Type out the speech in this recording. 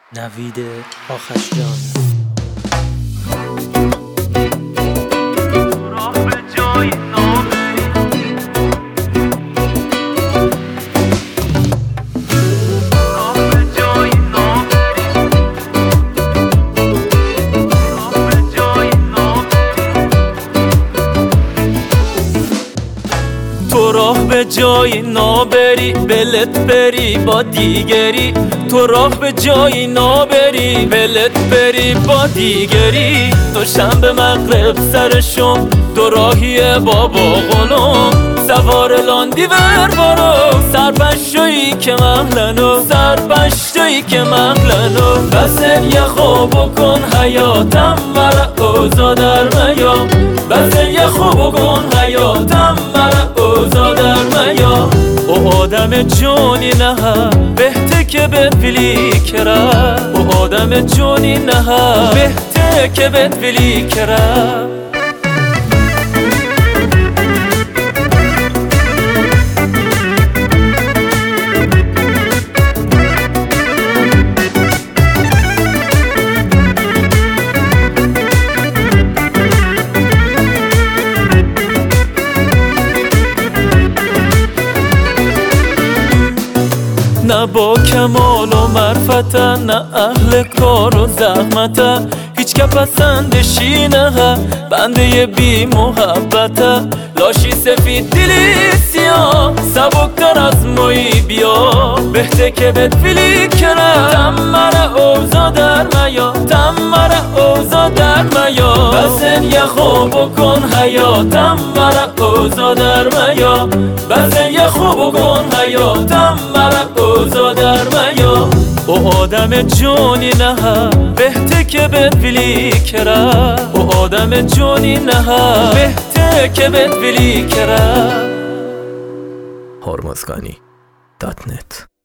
نوید آخشجان. تو راه به جایی نابری بلت بری با دیگری، تو راه به جایی نابری بلت بری با دیگری. دوشنبه مغرب سرشون دو راهی بابا غنم، سوار لاندی ور بارو سرپشتویی که مغلنو، سرپشتویی که مغلنو. بسن یه خوب کن حیاتم مرا اوزا در میا، بسن یه خوب کن حیاتم مرا اوزا در میا. او آدم جونی نه بهته که به فیلی کرا، او آدم جونی نه بهته که به فیلی کرا. نه با کمال و معرفت، نه اهل کار و زحمت، هیچ که پسندشی نه بنده بی محبت. لاشی سفید دلی سیاه سبکتر از مایی بیا، بهته که بهت فیلی کنه تم مرا اوزا در میا، تم مرا اوزا در میا. بسن یه خوب کن حیاتم مرا اوزا در میا، بسن یه خوب کن حیاتم مرا اوزا در میا. او آدم جونی نه بهته که به فیلی کرا، او آدم جونی نه بهته که به فیلی کرا. hormozgani.net